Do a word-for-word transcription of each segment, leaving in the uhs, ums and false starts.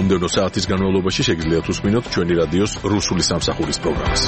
მომდევნო საათის განმავლობაში შეგიძლიათ უსმინოთ ჩვენი რადიოს რუსული სამსახურის პროგრამას.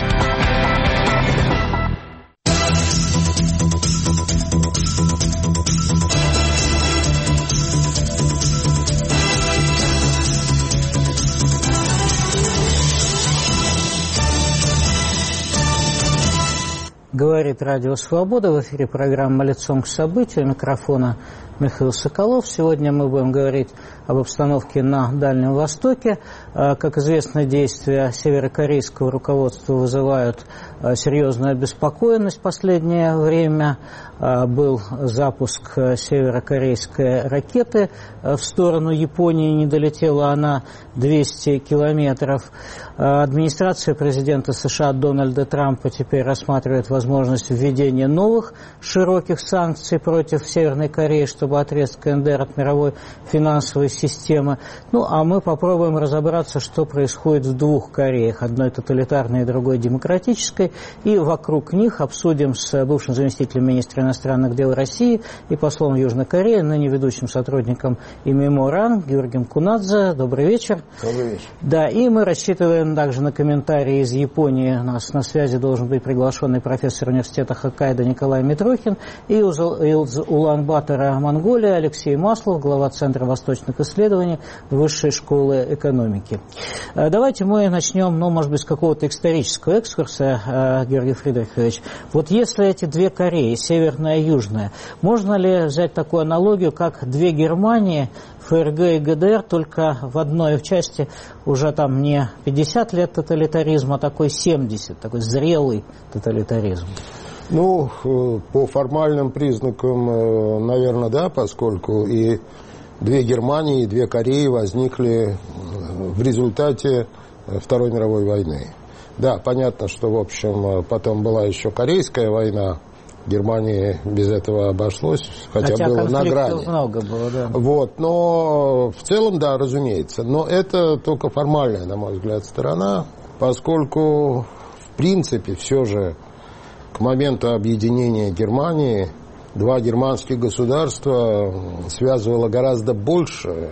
Говорит Радио Свобода, в эфире программа «Лицом к событию», у микрофона Михаил Соколов. Сегодня мы будем говорить об обстановке на Дальнем Востоке. Как известно, действия северокорейского руководства вызывают серьезную обеспокоенность в последнее время. Был запуск северокорейской ракеты в сторону Японии, не долетела она двести километров. Администрация президента США Дональда Трампа теперь рассматривает возможность введения новых широких санкций против Северной Кореи, чтобы отрезать КНДР от мировой финансовой системы. Ну, а мы попробуем разобраться, что происходит в двух Кореях, одной тоталитарной, другой демократической, и вокруг них обсудим с бывшим заместителем министра иностранных дел России и послом Южной Кореи, ныне ведущим сотрудником ИМИМО РАН Георгием Кунадзе. Добрый вечер. Добрый вечер. Да, и мы рассчитываем также на комментарии из Японии. У нас на связи должен быть приглашенный профессор университета Хоккайдо Николай Митрохин, и из Улан-Батора, Монголия, Алексей Маслов, глава Центра восточных исследований Высшей школы экономики. Давайте мы начнем, ну, может быть, с какого-то исторического экскурса, Георгий Фридрихович. Вот если эти две Кореи, северная и южная, можно ли взять такую аналогию, как две Германии, ФРГ и ГДР, только в одной части уже там не пятьдесят лет тоталитаризма, а такой семьдесят, такой зрелый тоталитаризм? Ну, по формальным признакам, наверное, да, поскольку и две Германии, и две Кореи возникли в результате Второй мировой войны. Да, понятно, что, в общем, потом была еще Корейская война, Германии без этого обошлось, хотя, хотя было на грани. Много было, да. Вот, но в целом, да, разумеется. Но это только формальная, на мой взгляд, сторона, поскольку, в принципе, все же к моменту объединения Германии два германских государства связывало гораздо больше,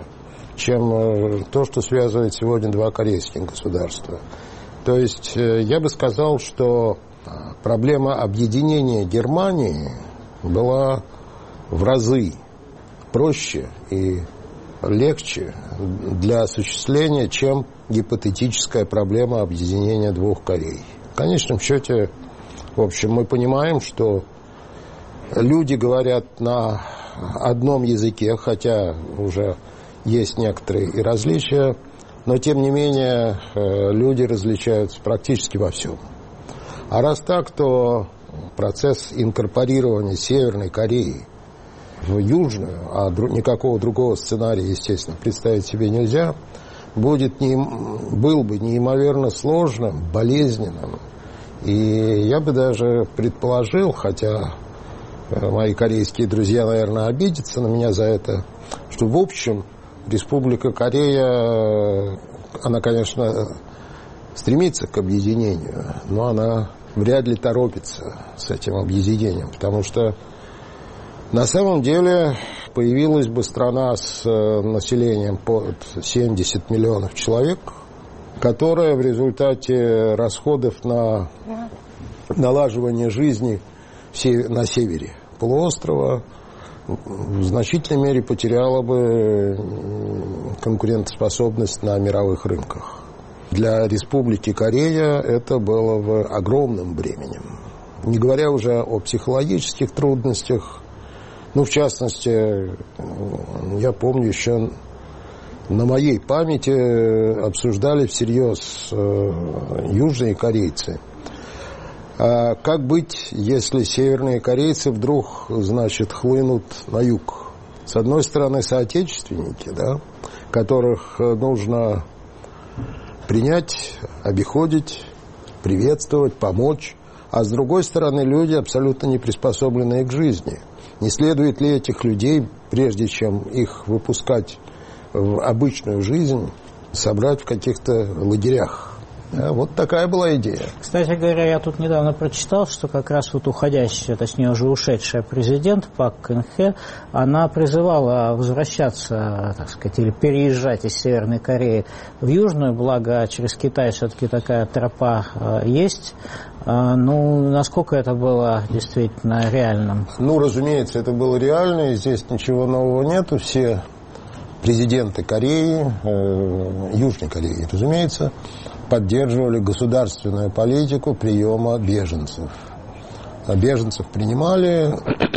чем то, что связывает сегодня два корейских государства. То есть я бы сказал, что проблема объединения Германии была в разы проще и легче для осуществления, чем гипотетическая проблема объединения двух Корей. В конечном счете, в общем, мы понимаем, что люди говорят на одном языке, хотя уже есть некоторые и различия, но, тем не менее, люди различаются практически во всем. А раз так, то процесс инкорпорирования Северной Кореи в Южную, а никакого другого сценария, естественно, представить себе нельзя, будет не, был бы неимоверно сложным, болезненным. И я бы даже предположил, хотя мои корейские друзья, наверное, обидятся на меня за это, что, в общем, Республика Корея, она, конечно, стремится к объединению, но она вряд ли торопится с этим объединением, потому что на самом деле появилась бы страна с населением под семьдесят миллионов человек, которая в результате расходов на налаживание жизни на севере полуострова в значительной мере потеряла бы конкурентоспособность на мировых рынках. Для Республики Корея это было бы огромным бременем. Не говоря уже о психологических трудностях. Ну, в частности, я помню, еще на моей памяти обсуждали всерьез южные корейцы. А как быть, если северные корейцы вдруг, значит, хлынут на юг? С одной стороны, соотечественники, да, которых нужно принять, обиходить, приветствовать, помочь. А с другой стороны, люди, абсолютно не приспособленные к жизни. Не следует ли этих людей, прежде чем их выпускать в обычную жизнь, собрать в каких-то лагерях? Вот такая была идея. Кстати говоря, я тут недавно прочитал, что как раз вот уходящая, точнее уже ушедшая президент Пак Кын Хе, она призывала возвращаться, так сказать, или переезжать из Северной Кореи в Южную, благо через Китай все-таки такая тропа э, есть. Э, ну, насколько это было действительно реальным? Ну, разумеется, это было реально, и здесь ничего нового нету. Все президенты Кореи, э, Южной Кореи, разумеется, поддерживали государственную политику приема беженцев. Беженцев принимали,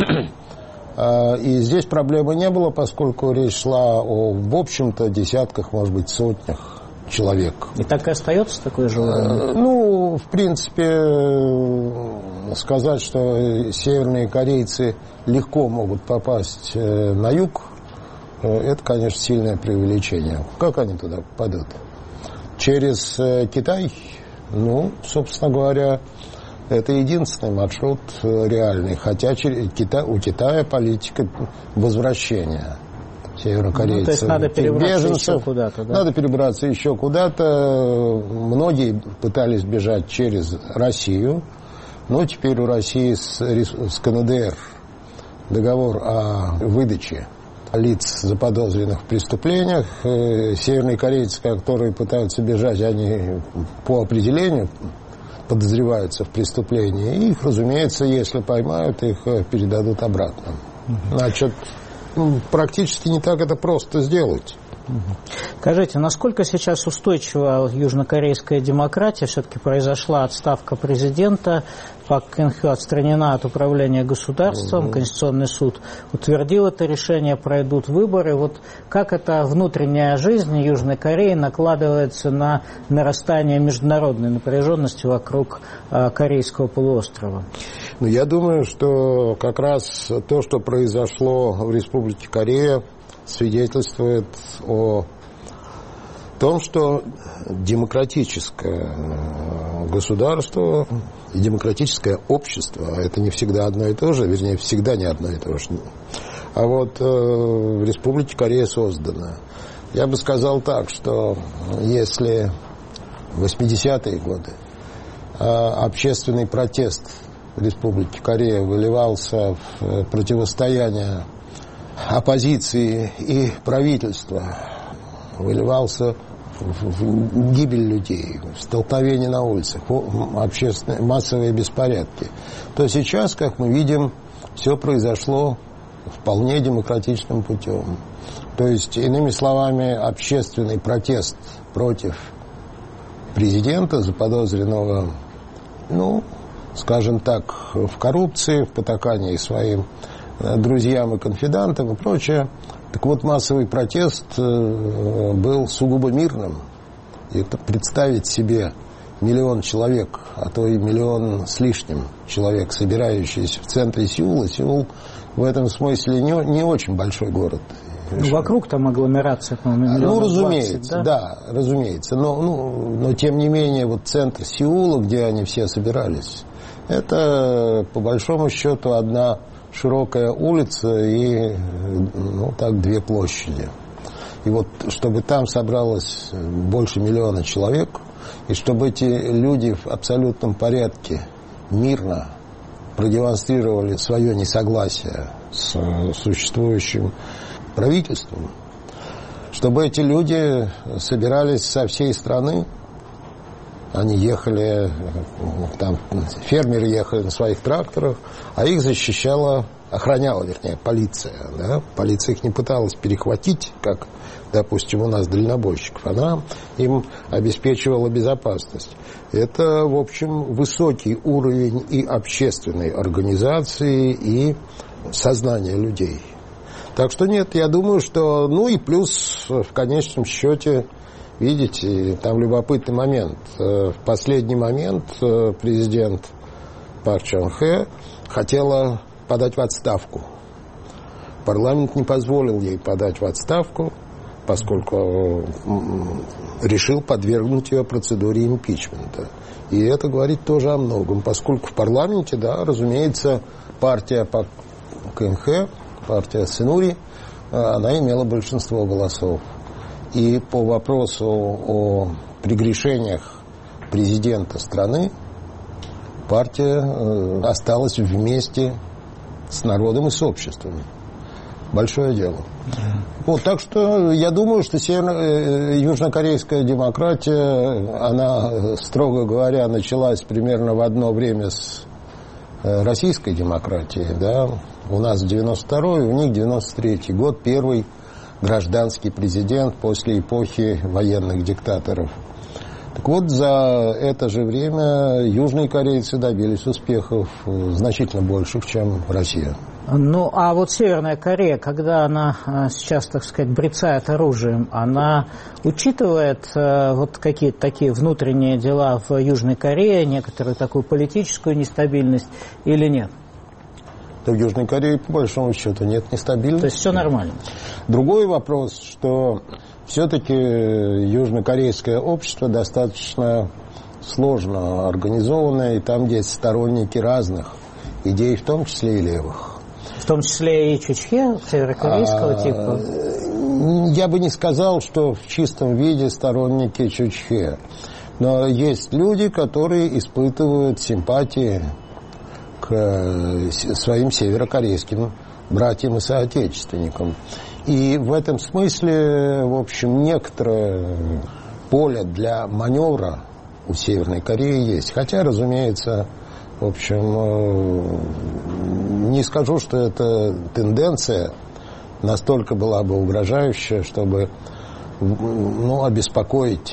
и здесь проблемы не было, поскольку речь шла о, в общем-то, десятках, может быть, сотнях человек. И так и остается такое желание? Ну, в принципе, сказать, что северные корейцы легко могут попасть на юг, это, конечно, сильное преувеличение. Как они туда попадут? Через Китай? Ну, собственно говоря, это единственный маршрут реальный. Хотя у Китая политика возвращения северокорейцев. Ну, то есть надо перебраться беженцев. еще куда-то, да? Надо перебраться еще куда-то. Многие пытались бежать через Россию. Но теперь у России с, с КНДР договор о выдаче лиц, заподозренных в преступлениях. Северные корейцы, которые пытаются бежать, они по определению подозреваются в преступлении. И их, разумеется, если поймают, их передадут обратно. Значит, ну, практически не так это просто сделать. Скажите, насколько сейчас устойчива южнокорейская демократия? Все-таки произошла отставка президента, Пак Кын Хе отстранена от управления государством, угу. Конституционный суд утвердил это решение, пройдут выборы. Вот как эта внутренняя жизнь Южной Кореи накладывается на нарастание международной напряженности вокруг э, Корейского полуострова? Ну, я думаю, что как раз то, что произошло в Республике Корея, свидетельствует о том, что демократическое государство и демократическое общество – это не всегда одно и то же, вернее, всегда не одно и то же. А вот э, в Республике Корея создано. Я бы сказал так, что если в восьмидесятые годы э, общественный протест в Республике Корея выливался в противостояние оппозиции и правительства, выливался в, в гибель людей, в столкновения на улицах, в общественные массовые беспорядки, то сейчас, как мы видим, все произошло вполне демократичным путем. То есть, иными словами, общественный протест против президента, заподозренного, ну, скажем так, в коррупции, в потакании своим друзьям и конфидантам и прочее. Так вот, массовый протест был сугубо мирным. И это представить себе миллион человек, а то и миллион с лишним человек, собирающиеся в центре Сеула. Сеул в этом смысле не, не очень большой город. Ну, вокруг там агломерация, по-моему, ну, разумеется, двадцать, да? да, разумеется. Но, ну, но, тем не менее, вот центр Сеула, где они все собирались, это, по большому счету, одна широкая улица и, ну, так, две площади. И вот, чтобы там собралось больше миллиона человек, и чтобы эти люди в абсолютном порядке мирно продемонстрировали свое несогласие с существующим правительством, чтобы эти люди собирались со всей страны, они ехали, там фермеры ехали на своих тракторах, а их защищала, охраняла, вернее, полиция. Да? Полиция их не пыталась перехватить, как, допустим, у нас дальнобойщиков. Она им обеспечивала безопасность. Это, в общем, высокий уровень и общественной организации, и сознания людей. Так что нет, я думаю, что... Ну и плюс, в конечном счете, видите, там любопытный момент. В последний момент президент Пак Чон Хе хотела подать в отставку. Парламент не позволил ей подать в отставку, поскольку решил подвергнуть ее процедуре импичмента. И это говорит тоже о многом, поскольку в парламенте, да, разумеется, партия Пак Кын Хе, партия Синури, она имела большинство голосов. И по вопросу о прегрешениях президента страны, партия осталась вместе с народом и с обществом. Большое дело. Вот, так что я думаю, что северо- южнокорейская демократия, она, строго говоря, началась примерно в одно время с российской демократией. Да? У нас девяносто второй, у них девяносто третий год, первый гражданский президент после эпохи военных диктаторов. Так вот, за это же время южные корейцы добились успехов значительно больших, чем Россия. Ну, а вот Северная Корея, когда она сейчас, так сказать, брецает оружием, она учитывает вот какие-то такие внутренние дела в Южной Корее, некоторую такую политическую нестабильность или нет? Да в Южной Корее, по большому счету, нет нестабильности. То есть все нормально? Другой вопрос, что все-таки южнокорейское общество достаточно сложно организованное, и там есть сторонники разных идей, в том числе и левых. В том числе и Чучхе, северокорейского а, типа? Я бы не сказал, что в чистом виде сторонники Чучхе. Но есть люди, которые испытывают симпатии к своим северокорейским братьям и соотечественникам. И в этом смысле, в общем, некоторое поле для маневра у Северной Кореи есть. Хотя, разумеется, в общем, не скажу, что эта тенденция настолько была бы угрожающая, чтобы, ну, обеспокоить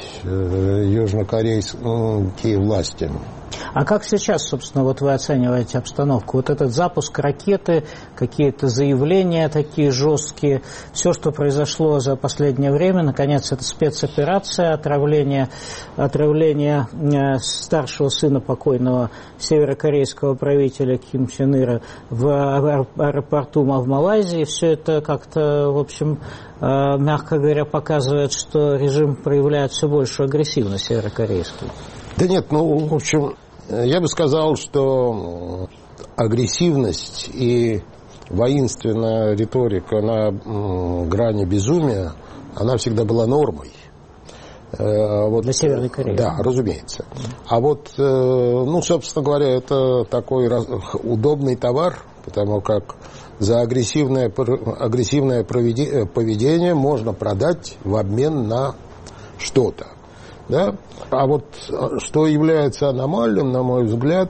южнокорейские власти. А как сейчас, собственно, вот вы оцениваете обстановку? Вот этот запуск ракеты, какие-то заявления такие жесткие, все, что произошло за последнее время, наконец, это спецоперация, отравление, отравление старшего сына покойного северокорейского правителя Ким Чен Ира в аэропорту в Малайзии. Все это как-то, в общем, мягко говоря, показывает, что режим проявляет все большую агрессивность северокорейский. Да нет, ну, в общем, я бы сказал, что агрессивность и воинственная риторика на грани безумия, она всегда была нормой. Вот, для Северной Кореи. Да, разумеется. А вот, ну, собственно говоря, это такой удобный товар, потому как за агрессивное, агрессивное поведение можно продать в обмен на что-то. Да? А вот что является аномальным, на мой взгляд,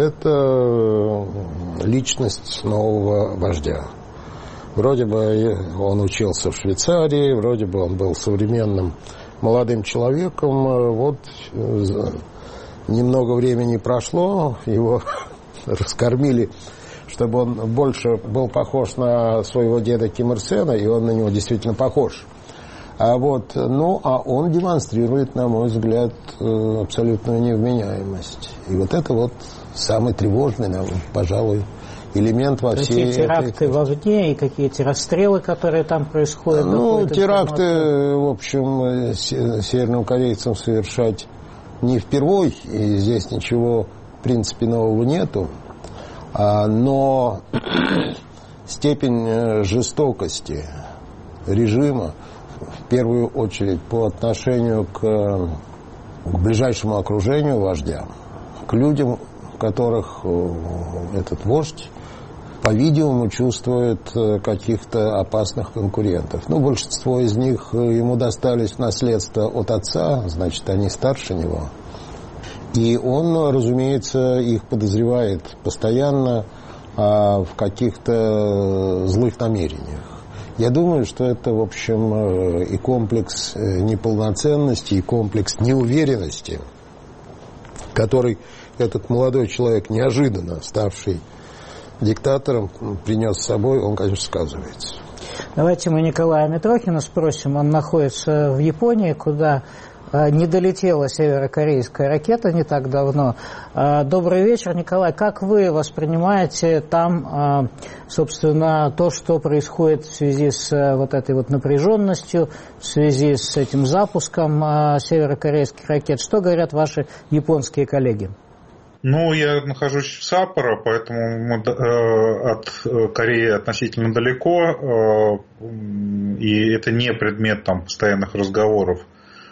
это личность нового вождя. Вроде бы он учился в Швейцарии, вроде бы он был современным молодым человеком. Вот немного времени прошло, его раскормили, чтобы он больше был похож на своего деда Ким Ир Сена, и он на него действительно похож. А вот, ну, а он демонстрирует, на мой взгляд, абсолютную невменяемость. И вот это вот самый тревожный, пожалуй, элемент во всей этой... теракты вовне и какие-то расстрелы, которые там происходят? Ну, теракты, в общем, северным корейцам совершать не впервой, и здесь ничего, в принципе, нового нету. Но степень жестокости режима, в первую очередь по отношению к, к ближайшему окружению вождя, к людям, которых этот вождь, по-видимому, чувствует каких-то опасных конкурентов. Ну, большинство из них ему достались в наследство от отца, значит, они старше него. И он, разумеется, их подозревает постоянно а, в каких-то злых намерениях. Я думаю, что это, в общем, и комплекс неполноценности, и комплекс неуверенности, который этот молодой человек, неожиданно ставший диктатором, принес с собой, он, конечно, сказывается. Давайте мы Николая Митрохина спросим. Он находится в Японии, куда не долетела северокорейская ракета не так давно. Добрый вечер, Николай. Как вы воспринимаете там, собственно, то, что происходит в связи с вот этой вот напряженностью, в связи с этим запуском северокорейских ракет? Что говорят ваши японские коллеги? Ну, я нахожусь в Саппоро, поэтому мы от Кореи относительно далеко, и это не предмет там постоянных разговоров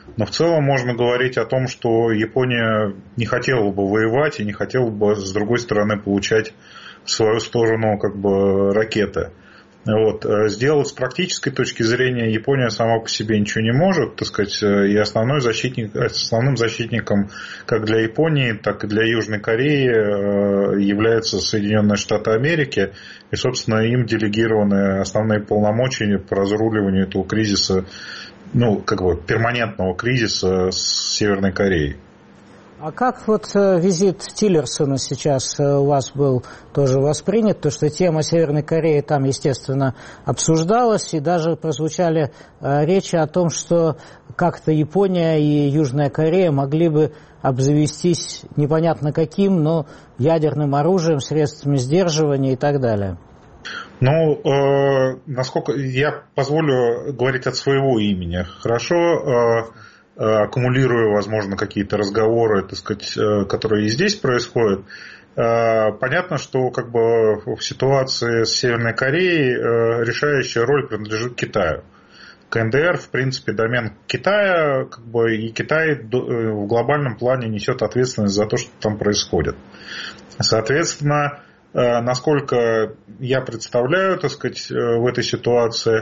Но в целом можно говорить о том, что Япония не хотела бы воевать и не хотела бы, с другой стороны, получать в свою сторону как бы ракеты. Вот. Сделать с практической точки зрения Япония сама по себе ничего не может, так сказать, и основной защитник, основным защитником как для Японии, так и для Южной Кореи являются Соединенные Штаты Америки, и, собственно, им делегированы основные полномочия по разруливанию этого кризиса, ну, как бы перманентного кризиса с Северной Кореей. А как вот визит Тиллерсона сейчас у вас был тоже воспринят? Потому что тема Северной Кореи там, естественно, обсуждалась, и даже прозвучали речи о том, что как-то Япония и Южная Корея могли бы обзавестись непонятно каким, но ядерным оружием, средствами сдерживания и так далее. Ну, э, насколько я позволю говорить от своего имени, хорошо, э, аккумулируя, возможно, какие-то разговоры, так сказать, которые и здесь происходят. Понятно, что как бы в ситуации с Северной Кореей решающая роль принадлежит Китаю. КНДР, в принципе, домен Китая, как бы, и Китай в глобальном плане несет ответственность за то, что там происходит. Соответственно, насколько я представляю, так сказать, в этой ситуации,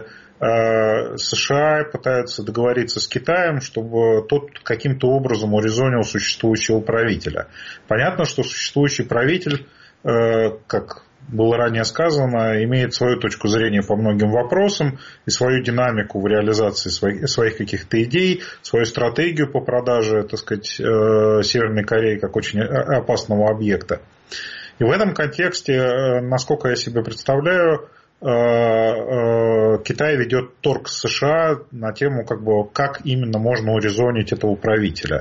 США пытаются договориться с Китаем, чтобы тот каким-то образом урезонил существующего правителя. Понятно, что существующий правитель, как было ранее сказано, имеет свою точку зрения по многим вопросам и свою динамику в реализации своих, своих каких-то идей, свою стратегию по продаже, так сказать, Северной Кореи как очень опасного объекта. И в этом контексте, насколько я себе представляю, Китай ведет торг с США на тему, как бы, как именно можно урезонить этого правителя.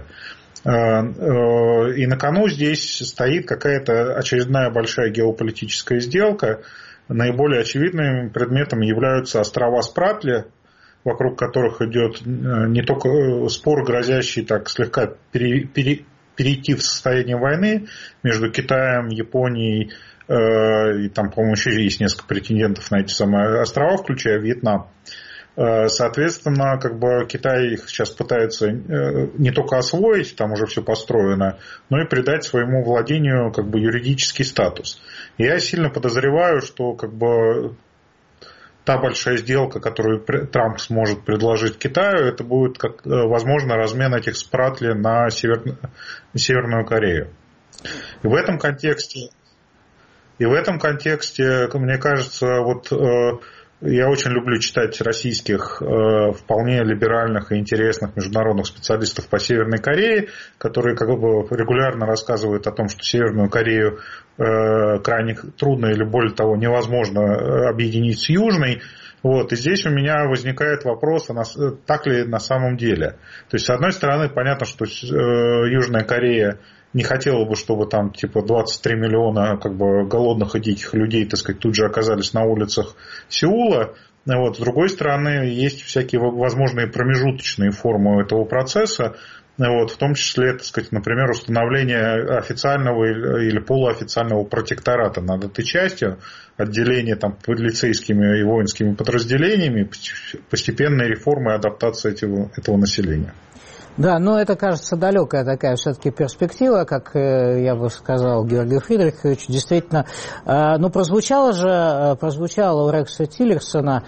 И на кону здесь стоит какая-то очередная большая геополитическая сделка. Наиболее очевидным предметом являются острова Спратли, вокруг которых идет не только спор, грозящий так слегка пере, пере, перейти в состояние войны между Китаем, Японией, и там, по-моему, еще есть несколько претендентов на эти самые острова, включая Вьетнам. Соответственно, как бы Китай их сейчас пытается не только освоить, там уже все построено, но и придать своему владению как бы юридический статус. И я сильно подозреваю, что как бы та большая сделка, которую Трамп сможет предложить Китаю, это будет, как, возможно, размен этих Спратли на Север... Северную Корею. И в этом контексте И в этом контексте, мне кажется, вот э, я очень люблю читать российских э, вполне либеральных и интересных международных специалистов по Северной Корее, которые как бы регулярно рассказывают о том, что Северную Корею э, крайне трудно или более того невозможно объединить с Южной. Вот, и здесь у меня возникает вопрос, а так ли на самом деле. То есть, с одной стороны, понятно, что э, Южная Корея не хотела бы, чтобы там типа двадцать три миллиона как бы голодных и диких людей, так сказать, тут же оказались на улицах Сеула. Вот. С другой стороны, есть всякие возможные промежуточные формы этого процесса. Вот. В том числе, так сказать, например, установление официального или полуофициального протектората над этой частью, отделение там полицейскими и воинскими подразделениями, постепенная реформа и адаптация этого, этого населения. Да, но это, кажется, далекая такая все-таки перспектива, как я бы сказал, Георгий Фридрихович, действительно. Но прозвучало же, прозвучало у Рекса Тиллерсона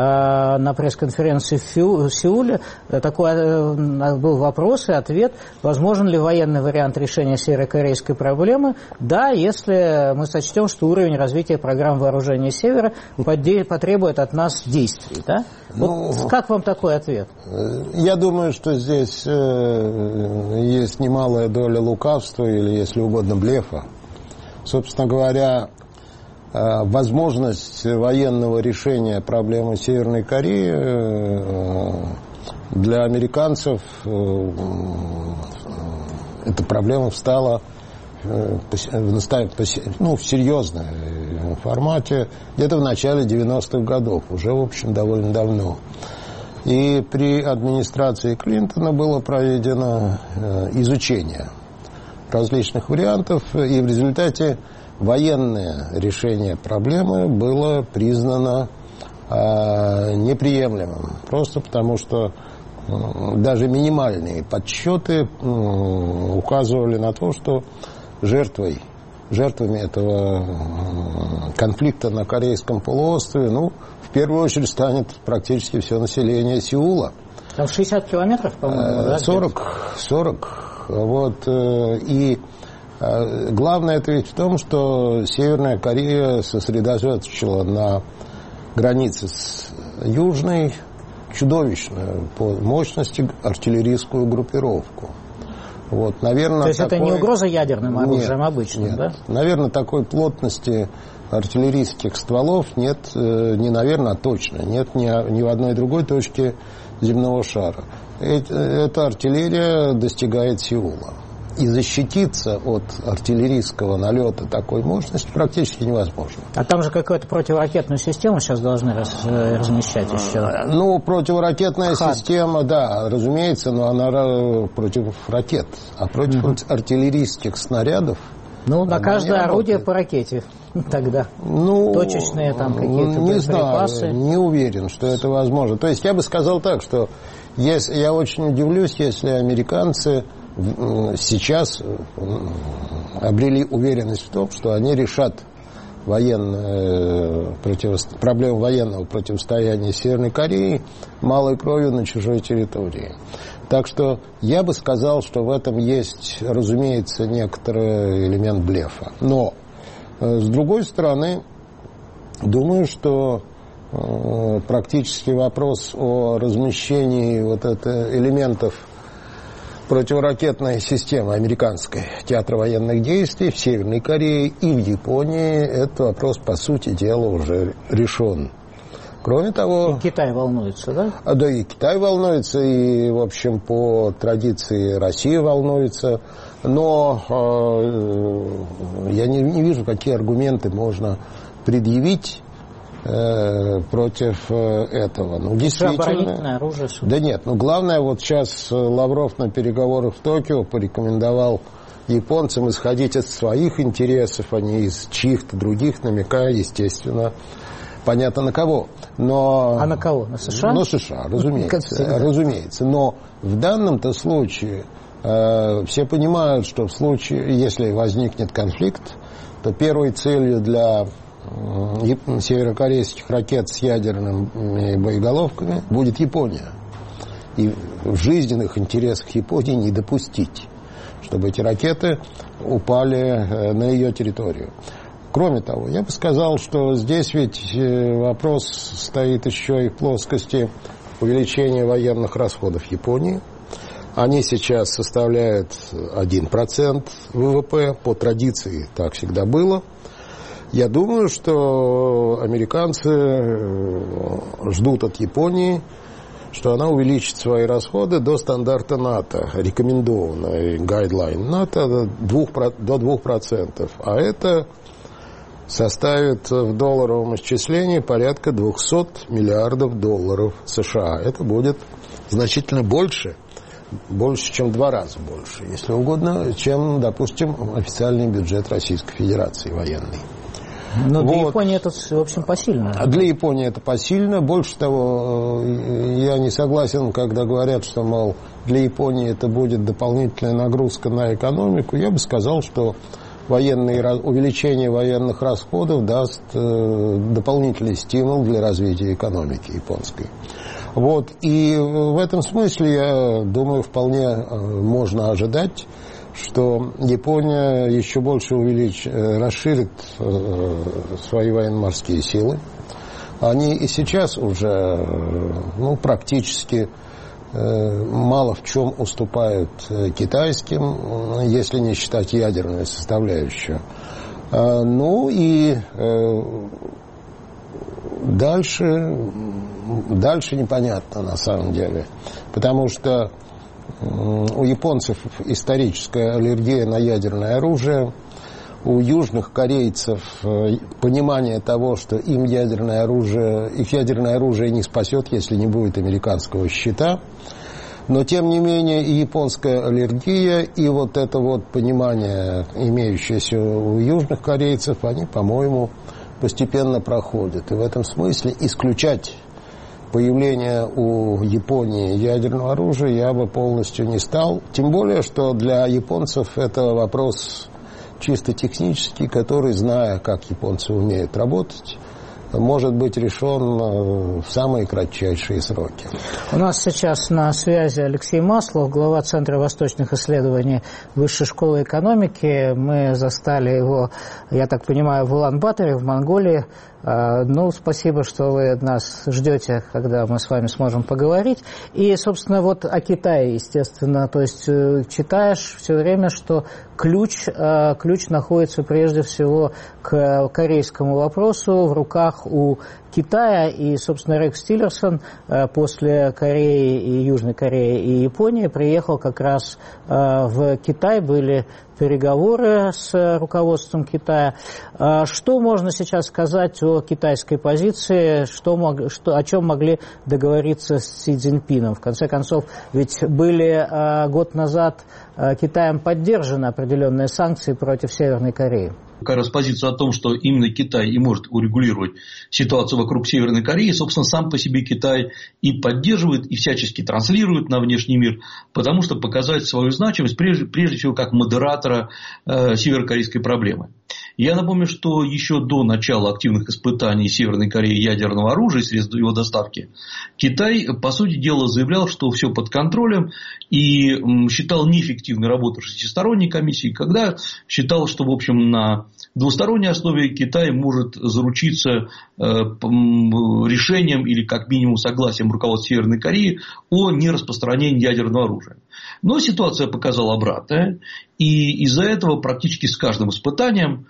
на пресс-конференции в Сеуле, такой был вопрос и ответ, возможен ли военный вариант решения северокорейской проблемы? Да, если мы сочтем, что уровень развития программ вооружения Севера потребует от нас действий. Да? Вот ну, как вам такой ответ? Я думаю, что здесь есть немалая доля лукавства или, если угодно, блефа. Собственно говоря, возможность военного решения проблемы Северной Кореи для американцев эта проблема встала ну, в серьезном формате где-то в начале девяностых годов, уже, в общем, довольно давно. И при администрации Клинтона было проведено изучение различных вариантов, и в результате военное решение проблемы было признано неприемлемым. Просто потому, что даже минимальные подсчеты указывали на то, что жертвой, жертвами этого конфликта на Корейском полуострове, ну, в первую очередь станет практически все население Сеула. Там шестьдесят километров, по-моему, да? сорок, сорок. Вот, и главное это ведь в том, что Северная Корея сосредоточила на границе с Южной чудовищную по мощности артиллерийскую группировку. Вот, наверное, То есть такой... это не угроза ядерным оружием нет, обычным, нет. да? Наверное, такой плотности артиллерийских стволов нет, не наверное, а точно, нет ни, ни в одной другой точке земного шара. Эта артиллерия достигает Сеула. И защититься от артиллерийского налета такой мощности практически невозможно. А там же какую-то противоракетную систему сейчас должны раз, размещать еще. Ну, противоракетная Хад. система, да, разумеется, но она против ракет. А против угу. артиллерийских снарядов... Ну, на каждое орудие по ракете тогда. Ну, точечные там какие-то не боеприпасы. Знаю, не уверен, что это возможно. То есть я бы сказал так, что если, я очень удивлюсь, если американцы сейчас обрели уверенность в том, что они решат военное, против, проблему военного противостояния Северной Кореи малой кровью на чужой территории. Так что я бы сказал, что в этом есть, разумеется, некоторый элемент блефа. Но, с другой стороны, думаю, что э, практически вопрос о размещении вот это, элементов противоракетной системы американской театра военных действий в Северной Корее и в Японии, этот вопрос, по сути дела, уже решен. Кроме того... И Китай волнуется, да? А, да, и Китай волнуется, и, в общем, по традиции Россия волнуется. Но э, я не, не вижу, какие аргументы можно предъявить э, против этого. Ну, действительно... Оборонительное оружие. Да нет, ну, главное, вот сейчас Лавров на переговорах в Токио порекомендовал японцам исходить от своих интересов, а не из чьих-то других, намекая, естественно, понятно на кого. Но... А на кого? На США? На США, разумеется. разумеется. Но в данном-то случае э, все понимают, что в случае, если возникнет конфликт, то первой целью для э, северокорейских ракет с ядерными боеголовками будет Япония. И в жизненных интересах Японии не допустить, чтобы эти ракеты упали э, на ее территорию. Кроме того, я бы сказал, что здесь ведь вопрос стоит еще и в плоскости увеличения военных расходов Японии. Они сейчас составляют один процент ВВП, по традиции так всегда было. Я думаю, что американцы ждут от Японии, что она увеличит свои расходы до стандарта НАТО, рекомендованный гайдлайн НАТО до двух процентов. А это составит в долларовом исчислении порядка двести миллиардов долларов США. Это будет значительно больше, больше, чем в два раза больше, если угодно, чем, допустим, официальный бюджет Российской Федерации военный. Но для вот. Японии это, в общем, посильно. А для Японии это посильно. Больше того, я не согласен, когда говорят, что, мол, для Японии это будет дополнительная нагрузка на экономику. Я бы сказал, что военные, увеличение военных расходов даст э, дополнительный стимул для развития экономики японской. Вот. И в этом смысле, я думаю, вполне э, можно ожидать, что Япония еще больше увелич... расширит э, свои военно-морские силы. Они и сейчас уже э, ну, практически мало в чем уступают китайским, если не считать ядерную составляющую. Ну и дальше, дальше непонятно на самом деле, потому что у японцев историческая аллергия на ядерное оружие, у южных корейцев понимание того, что им ядерное оружие, их ядерное оружие не спасет, если не будет американского щита. Но, тем не менее, и японская аллергия, и вот это вот понимание, имеющееся у южных корейцев, они, по-моему, постепенно проходят. И в этом смысле исключать появления у Японии ядерного оружия я бы полностью не стал. Тем более, что для японцев это вопрос чисто технический, который, зная, как японцы умеют работать, может быть решен в самые кратчайшие сроки. У нас сейчас на связи Алексей Маслов, глава Центра восточных исследований Высшей школы экономики. Мы застали его, я так понимаю, в Улан-Баторе, в Монголии. Ну, спасибо, что вы нас ждете, когда мы с вами сможем поговорить. И, собственно, вот о Китае, естественно. То есть читаешь все время, что ключ, ключ находится прежде всего к корейскому вопросу в руках у Китая, и, собственно, Рекс Тиллерсон после Кореи и Южной Кореи и Японии приехал как раз в Китай, были переговоры с руководством Китая. Что можно сейчас сказать о китайской позиции, что мог, что, о чем могли договориться с Си Цзиньпином? В конце концов, ведь были год назад Китаем поддержаны определенные санкции против Северной Кореи. Как раз позиция о том, что именно Китай и может урегулировать ситуацию вокруг Северной Кореи, собственно, сам по себе Китай и поддерживает, и всячески транслирует на внешний мир, потому что показать свою значимость, прежде, прежде всего, как модератора э, северокорейской проблемы. Я напомню, что еще до начала активных испытаний Северной Кореи ядерного оружия и средств его доставки, Китай, по сути дела, заявлял, что все под контролем, и считал неэффективной работу шестисторонней комиссии, когда считал, что, в общем, на двусторонней основе Китай может заручиться решением или, как минимум, согласием руководства Северной Кореи о нераспространении ядерного оружия. Но ситуация показала обратное, и из-за этого практически с каждым испытанием,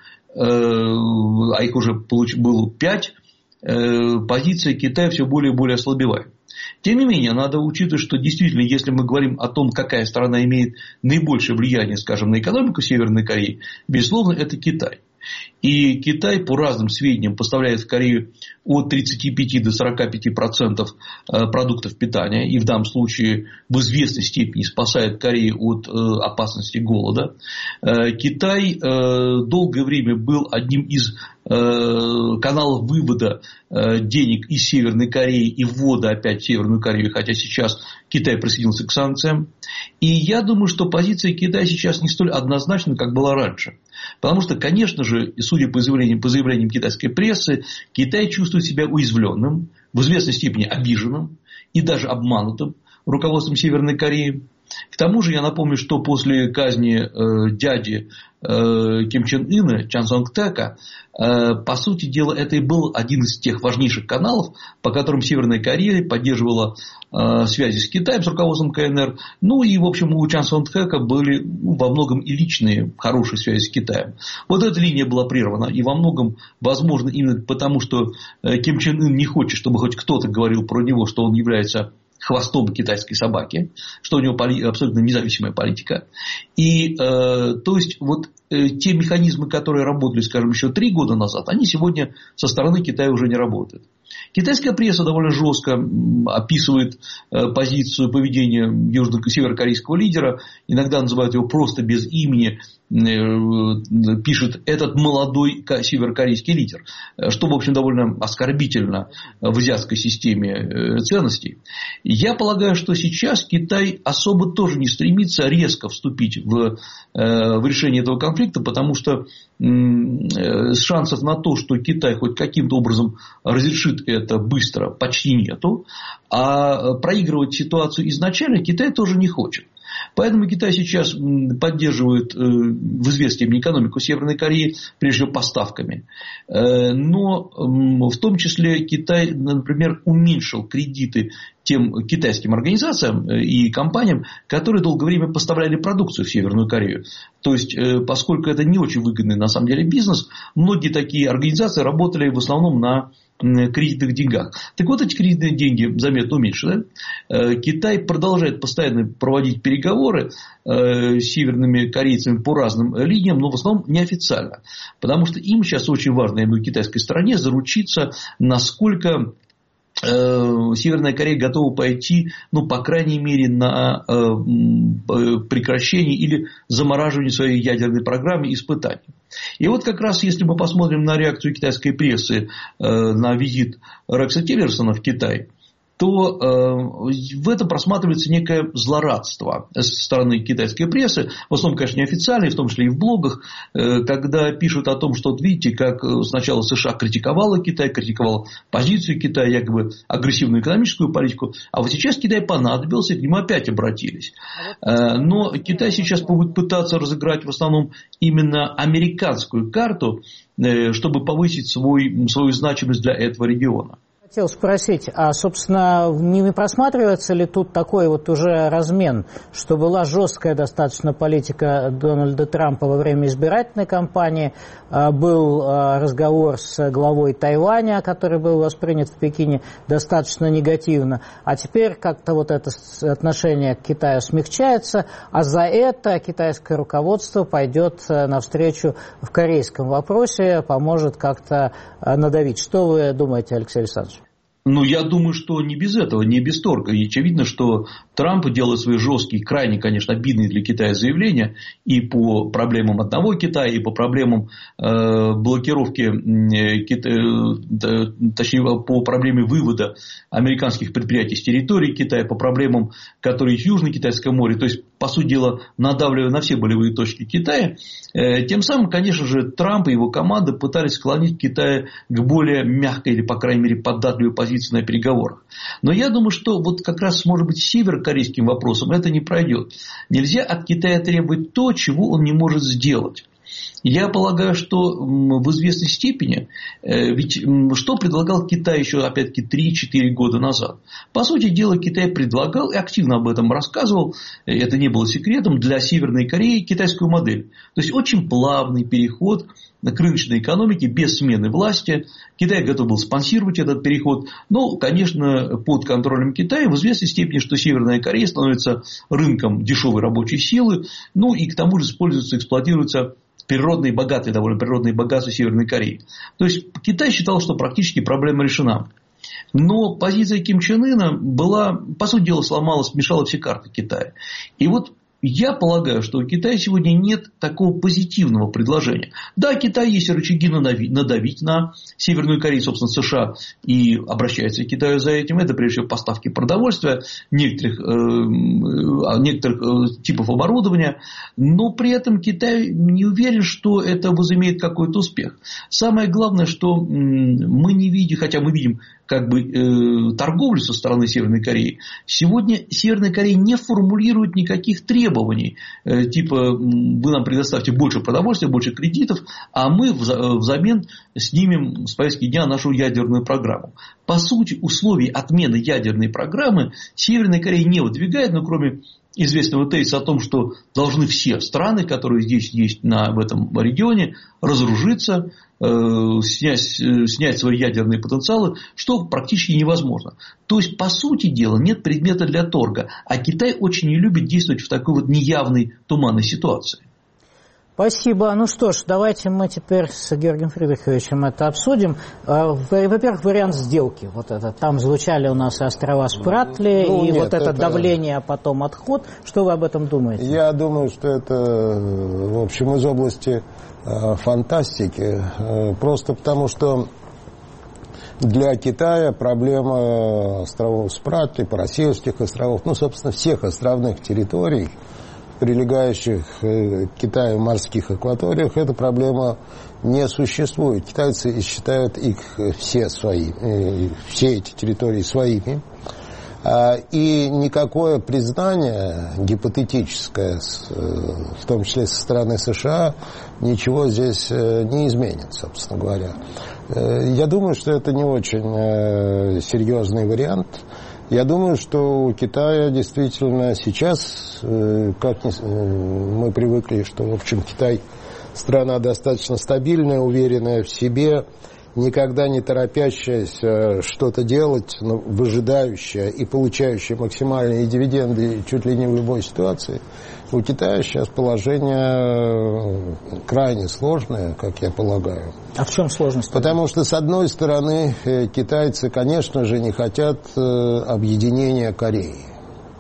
а их уже было пять, позиция Китая все более и более ослабевает. Тем не менее, надо учитывать, что действительно, если мы говорим о том, какая страна имеет наибольшее влияние, скажем, на экономику Северной Кореи, безусловно, это Китай. И Китай, по разным сведениям, поставляет в Корею от тридцати пяти до сорока пяти процентов продуктов питания. И в данном случае в известной степени спасает Корею от опасности голода. Китай долгое время был одним из каналов вывода денег из Северной Кореи и ввода опять в Северную Корею, хотя сейчас Китай присоединился к санкциям. И я думаю, что позиция Китая сейчас не столь однозначна, как была раньше. Потому что, конечно же, судя по заявлениям, по заявлениям китайской прессы, Китай чувствует себя уязвленным, в известной степени обиженным и даже обманутым руководством Северной Кореи. К тому же я напомню, что после казни э, дяди э, Ким Чен Ына, Чан Сонг Тека, э, по сути дела, это и был один из тех важнейших каналов, по которым Северная Корея поддерживала э, связи с Китаем, с руководством ка эн эр. Ну и, в общем, у Чан Сонг Тека были ну, во многом и личные хорошие связи с Китаем. Вот эта линия была прервана. И во многом, возможно, именно потому, что э, Ким Чен Ын не хочет, чтобы хоть кто-то говорил про него, что он является хвостом китайской собаки, что у него абсолютно независимая политика. И, э, то есть, вот э, те механизмы, которые работали, скажем, еще три года назад, они сегодня со стороны Китая уже не работают. Китайская пресса довольно жестко описывает позицию поведения южно-северокорейского лидера. Иногда называют его просто без имени. Пишет «этот молодой северокорейский лидер», что, в общем, довольно оскорбительно в азиатской системе ценностей. Я полагаю, что сейчас Китай особо тоже не стремится резко вступить в, в решение этого конфликта, потому что шансов на то, что Китай хоть каким-то образом разрешит это быстро, почти нету. А проигрывать ситуацию изначально Китай тоже не хочет. Поэтому Китай сейчас поддерживает в известной степени экономику Северной Кореи, прежде всего поставками. Но в том числе Китай, например, уменьшил кредиты тем китайским организациям и компаниям, которые долгое время поставляли продукцию в Северную Корею. То есть, поскольку это не очень выгодный на самом деле бизнес, многие такие организации работали в основном на кредитных деньгах. Так вот, эти кредитные деньги заметно уменьшены. Китай продолжает постоянно проводить переговоры с северными корейцами по разным линиям, но в основном неофициально. Потому что им сейчас очень важно, именно китайской стороне, заручиться, насколько Северная Корея готова пойти, ну, по крайней мере, на прекращение или замораживание своей ядерной программы испытаний. И вот как раз, если мы посмотрим на реакцию китайской прессы на визит Рекса Тиллерсона в Китай, то э, в этом просматривается некое злорадство со стороны китайской прессы, в основном, конечно, неофициальной, в том числе и в блогах, э, когда пишут о том, что, вот видите, как сначала США критиковала Китай, критиковала позицию Китая, якобы агрессивную экономическую политику, а вот сейчас Китай понадобился, к нему опять обратились. Э, но Китай сейчас будет пытаться разыграть в основном именно американскую карту, э, чтобы повысить свой, свою значимость для этого региона. Хотел спросить, а, собственно, не просматривается ли тут такой вот уже размен, что была жесткая достаточно политика Дональда Трампа во время избирательной кампании, был разговор с главой Тайваня, который был воспринят в Пекине достаточно негативно, а теперь как-то вот это отношение к Китаю смягчается, а за это китайское руководство пойдет навстречу в корейском вопросе, поможет как-то надавить. Что вы думаете, Алексей Александрович? Ну, я думаю, что не без этого, не без торга. И очевидно, что Трамп делает свои жесткие, крайне, конечно, обидные для Китая заявления и по проблемам одного Китая, и по проблемам э, блокировки, э, Китая, э, точнее, по проблеме вывода американских предприятий с территории Китая, по проблемам, которые в Южно-Китайском море, то есть, по сути дела, надавливая на все болевые точки Китая. Э, тем самым, конечно же, Трамп и его команда пытались склонить Китай к более мягкой или, по крайней мере, податливой позиции на переговорах. Но я думаю, что вот как раз, может быть, северокорейским вопросом это не пройдет. Нельзя от Китая требовать то, чего он не может сделать. Я полагаю, что в известной степени, ведь что предлагал Китай еще, опять-таки, три-четыре года назад? По сути дела, Китай предлагал и активно об этом рассказывал, это не было секретом, для Северной Кореи китайскую модель. То есть, очень плавный переход к рыночной экономике без смены власти. Китай готов был спонсировать этот переход. Но, конечно, под контролем Китая в известной степени, что Северная Корея становится рынком дешевой рабочей силы. Ну и к тому же используются, эксплуатируются природные богатые, довольно природные богатства Северной Кореи. То есть Китай считал, что практически проблема решена. Но позиция Ким Чен Ына была, по сути дела, сломала, смешала все карты Китая. И вот я полагаю, что у Китая сегодня нет такого позитивного предложения. Да, Китай есть рычаги надавить на Северную Корею, собственно, США, и обращается к Китаю за этим. Это, прежде всего, поставки продовольствия, некоторых, э, некоторых э, типов оборудования. Но при этом Китай не уверен, что это возымеет какой-то успех. Самое главное, что э, мы не видим, хотя мы видим как бы э, торговлю со стороны Северной Кореи, сегодня Северная Корея не формулирует никаких требований, э, типа вы нам предоставьте больше продовольствия, больше кредитов, а мы взамен снимем с повестки дня нашу ядерную программу. По сути, условий отмены ядерной программы Северная Корея не выдвигает, но кроме известного тезиса о том, что должны все страны, которые здесь есть на, в этом регионе, разоружиться, э, снять, э, снять свои ядерные потенциалы, что практически невозможно. То есть, по сути дела, нет предмета для торга. А Китай очень не любит действовать в такой вот неявной, туманной ситуации. Спасибо. Ну что ж, давайте мы теперь с Георгием Фридриховичем это обсудим. Во-первых, вариант сделки. Вот это. Там звучали у нас и острова Спратли, ну, и нет, вот это, это давление, а потом отход. Что вы об этом думаете? Я думаю, что это, в общем, из области э, фантастики. Э, просто потому, что для Китая проблема островов Спратли, Парасельских островов, ну, собственно, всех островных территорий, прилегающих к Китаю морских акваториях, эта проблема не существует. Китайцы считают их все свои, все эти территории своими. И никакое признание гипотетическое, в том числе со стороны США, ничего здесь не изменит, собственно говоря. Я думаю, что это не очень серьезный вариант. Я думаю, что у Китая действительно сейчас, как мы привыкли, что, в общем, Китай страна достаточно стабильная, уверенная в себе, никогда не торопящаяся что-то делать, но выжидающая и получающая максимальные дивиденды чуть ли не в любой ситуации. У Китая сейчас положение крайне сложное, как я полагаю. А в чем сложность? Потому что, с одной стороны, китайцы, конечно же, не хотят объединения Кореи.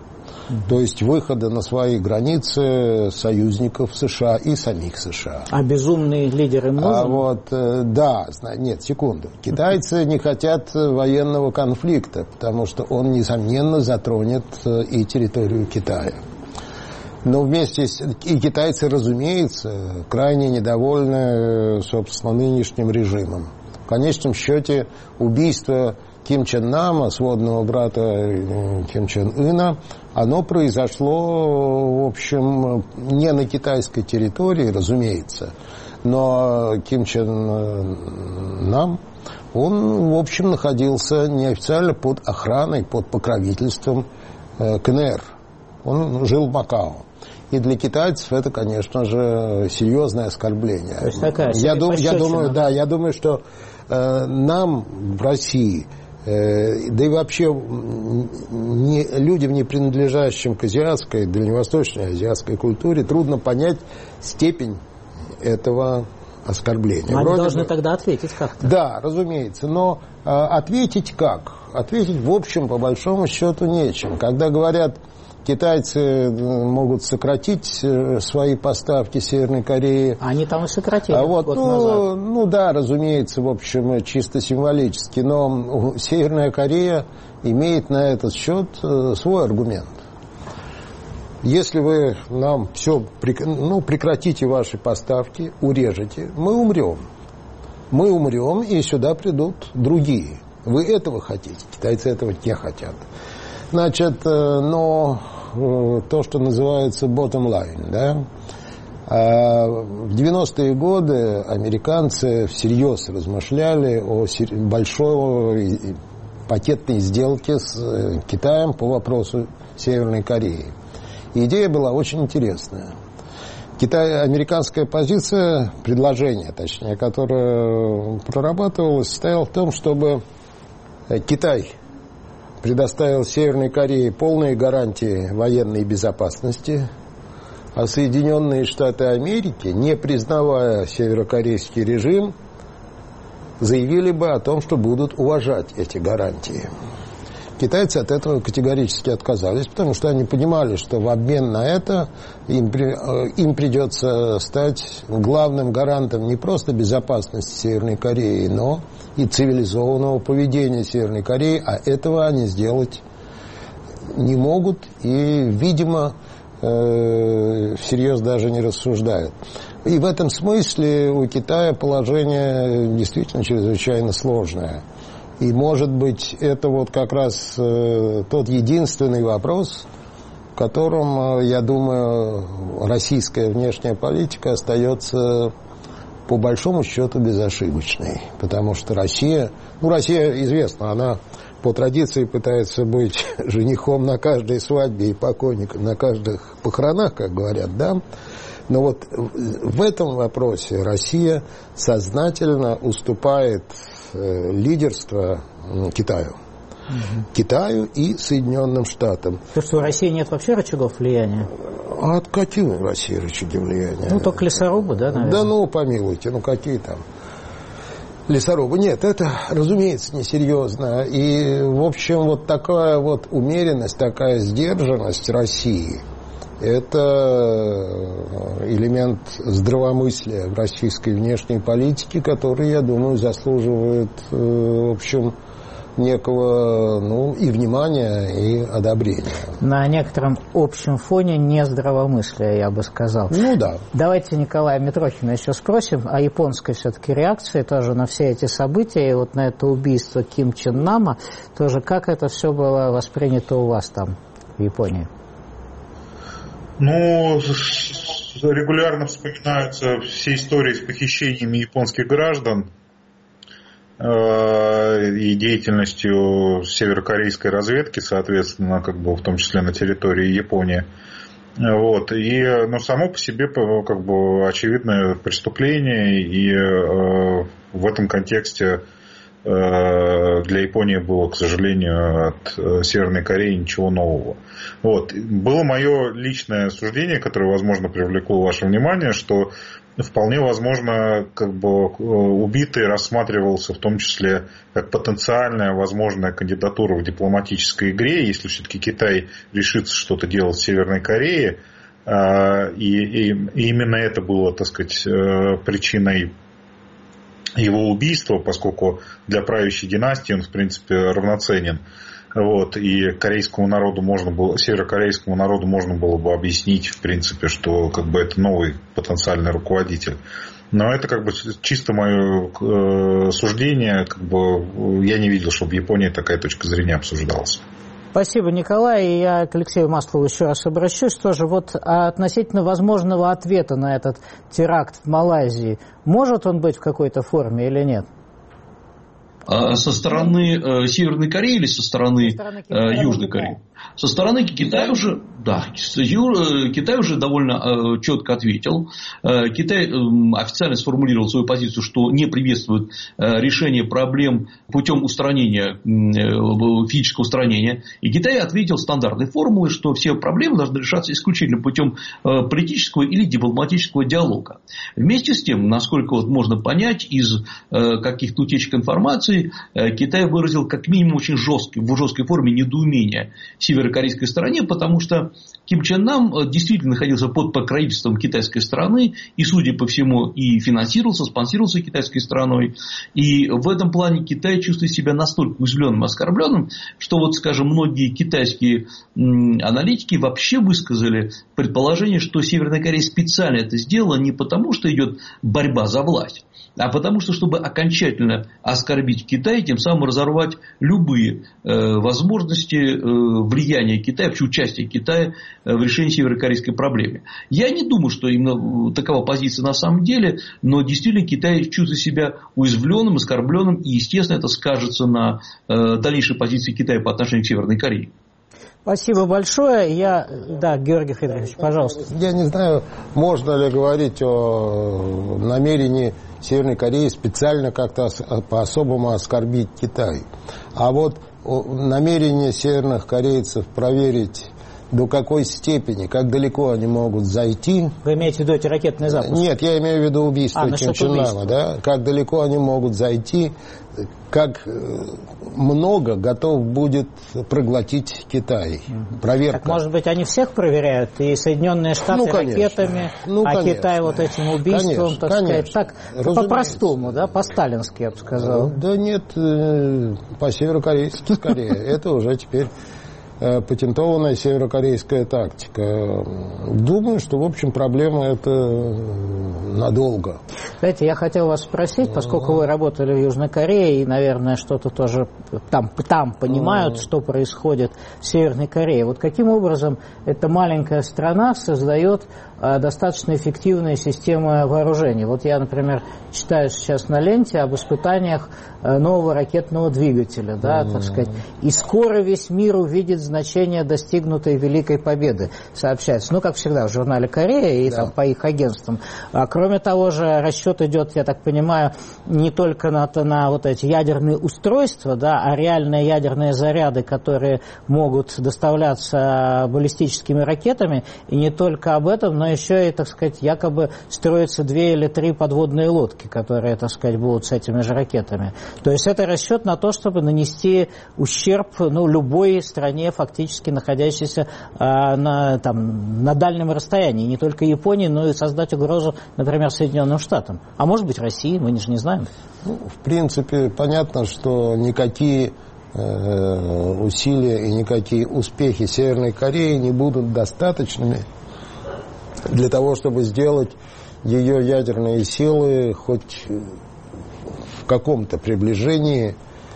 То есть выхода на свои границы союзников США и самих США. А безумные лидеры нужны? А вот, да, нет, секунду. Китайцы не хотят военного конфликта, потому что он, несомненно, затронет и территорию Китая. Но вместе с... И китайцы, разумеется, крайне недовольны, собственно, нынешним режимом. В конечном счете, убийство Ким Чен Нама, сводного брата Ким Чен Ына, оно произошло, в общем, не на китайской территории, разумеется, но Ким Чен Нам, он, в общем, находился неофициально под охраной, под покровительством КНР. Он жил в Макао. И для китайцев это, конечно же, серьезное оскорбление. То есть такая я, дум, я думаю, да, я думаю, что э, нам в России, э, да и вообще не, людям, не принадлежащим к азиатской, дальневосточной азиатской культуре, трудно понять степень этого оскорбления. Они Вроде должны бы... тогда ответить как-то. Да, разумеется, но э, ответить как? Ответить, в общем, по большому счету, нечем. Когда говорят... Китайцы могут сократить свои поставки Северной Кореи. Они там и сократили а вот, год ну, назад. Ну да, разумеется, в общем, чисто символически. Но Северная Корея имеет на этот счет свой аргумент. Если вы нам все, ну, прекратите ваши поставки, урежете, мы умрем. Мы умрем, и сюда придут другие. Вы этого хотите? Китайцы этого не хотят. Значит, но то, что называется bottom line, да, в девяностые годы американцы всерьез размышляли о большой пакетной сделке с Китаем по вопросу Северной Кореи. И идея была очень интересная. Китай, американская позиция, предложение, точнее, которое прорабатывалось, состояло в том, чтобы Китай предоставил Северной Корее полные гарантии военной безопасности, а Соединенные Штаты Америки, не признавая северокорейский режим, заявили бы о том, что будут уважать эти гарантии. Китайцы от этого категорически отказались, потому что они понимали, что в обмен на это им, им придется стать главным гарантом не просто безопасности Северной Кореи, но и цивилизованного поведения Северной Кореи, а этого они сделать не могут и, видимо, э, всерьез даже не рассуждают. И в этом смысле у Китая положение действительно чрезвычайно сложное. И, может быть, это вот как раз э, тот единственный вопрос, в котором, э, я думаю, российская внешняя политика остается, по большому счету, безошибочной. Потому что Россия, ну, Россия, известно, она по традиции пытается быть женихом на каждой свадьбе и покойником на каждых похоронах, как говорят, да. Но вот в этом вопросе Россия сознательно уступает лидерство Китаю. Угу. Китаю и Соединенным Штатам. То, что у России нет вообще рычагов влияния? А от какие у России рычаги влияния? Ну, только лесорубы, да, наверное? Да ну, помилуйте, ну какие там лесорубы? Нет, это, разумеется, несерьезно. И, в общем, вот такая вот умеренность, такая сдержанность России, это элемент здравомыслия в российской внешней политике, который, я думаю, заслуживает, в общем, некого, ну, и внимания, и одобрения. На некотором общем фоне не здравомыслия, я бы сказал. Ну да. Давайте Николая Митрохина еще спросим о японской все-таки реакции тоже на все эти события, и вот на это убийство Ким Чен Нама, тоже как это все было воспринято у вас там, в Японии? Ну, регулярно вспоминаются все истории с похищениями японских граждан э, и деятельностью северокорейской разведки, соответственно, как бы в том числе на территории Японии. Вот. И, ну, само по себе как бы очевидное преступление, и э, в этом контексте для Японии было, к сожалению, от Северной Кореи ничего нового. Вот. Было мое личное суждение, которое, возможно, привлекло ваше внимание, что вполне возможно, как бы убитый рассматривался в том числе как потенциальная возможная кандидатура в дипломатической игре, если все-таки Китай решится что-то делать в Северной Корее. И, и, и именно это было, так сказать, причиной его убийства, поскольку для правящей династии он, в принципе, равноценен. Вот, и корейскому народу можно было, северокорейскому народу можно было бы объяснить, в принципе, что как бы это новый потенциальный руководитель. Но это как бы чисто мое э, суждение, как бы я не видел, чтобы в Японии такая точка зрения обсуждалась. Спасибо, Николай. И я к Алексею Маслову еще раз обращусь. Тоже вот относительно возможного ответа на этот теракт в Малайзии. Может он быть в какой-то форме или нет? Со стороны э, Северной Кореи или со стороны, со стороны Китая, э, Южной Кореи? Со стороны Китая уже, да, Китай уже довольно э, четко ответил. Э, Китай э, официально сформулировал свою позицию, что не приветствует э, решение проблем путем устранения, э, физического устранения. И Китай ответил стандартной формулой, что все проблемы должны решаться исключительно путем э, политического или дипломатического диалога. Вместе с тем, насколько вот можно понять из э, каких-то утечек информации, э, Китай выразил как минимум очень жесткий, в жесткой форме недоумение северокорейской стороне, потому что Ким Чен Нам действительно находился под покровительством китайской стороны и, судя по всему, и финансировался, спонсировался китайской стороной. И в этом плане Китай чувствует себя настолько уязвленным и оскорбленным, что, вот, скажем, многие китайские аналитики вообще высказали предположение, что Северная Корея специально это сделала не потому, что идет борьба за власть, а потому что, чтобы окончательно оскорбить Китай, тем самым разорвать любые э, возможности э, влияния Китая, вообще участия Китая э, в решении северокорейской проблемы. Я не думаю, что именно такова позиция на самом деле, но действительно Китай чувствует себя уязвленным, оскорбленным, и, естественно, это скажется на э, дальнейшей позиции Китая по отношению к Северной Корее. Спасибо большое. Я... Да, Георгий Федорович, пожалуйста. Я не знаю, можно ли говорить о намерении Северной Кореи специально как-то по-особому оскорбить Китай. А вот намерение северных корейцев проверить, до какой степени, как далеко они могут зайти. Вы имеете в виду эти ракетные запуски? Нет, я имею в виду убийство а, Ким Чен Нама, да? Как далеко они могут зайти, как много готов будет проглотить Китай. Угу. Проверка. Так, может быть, они всех проверяют, и Соединенные Штаты ну, ракетами, ну, а конечно. Китай вот этим убийством, конечно, так конечно. сказать, так по-простому, да, по-сталински, я бы сказал. Да нет, по-северокорейски скорее. Это уже теперь патентованная северокорейская тактика. Думаю, что, в общем, проблема это надолго. Знаете, я хотел вас спросить, поскольку вы работали в Южной Корее и, наверное, что-то тоже там, там понимают, что происходит в Северной Корее. Вот каким образом эта маленькая страна создает достаточно эффективные системы вооружений? Вот я, например, читаю сейчас на ленте об испытаниях нового ракетного двигателя, да, так сказать, и скоро весь мир увидит значение достигнутой Великой Победы, сообщается. Ну, как всегда, в журнале «Корея» и да. там, по их агентствам. А, кроме того же, расчет идет, я так понимаю, не только на, на вот эти ядерные устройства, да, а реальные ядерные заряды, которые могут доставляться баллистическими ракетами. И не только об этом, но еще и, так сказать, якобы строятся две или три подводные лодки, которые, так сказать, будут с этими же ракетами. То есть это расчет на то, чтобы нанести ущерб, ну, любой стране, фактически находящейся а, на, там, на дальнем расстоянии. Не только Японии, но и создать угрозу, например, Соединенным Штатам. А может быть, России, мы же не знаем. Ну, в принципе, понятно, что никакие э, усилия и никакие успехи Северной Кореи не будут достаточными для того, чтобы сделать ее ядерные силы хоть в каком-то приближении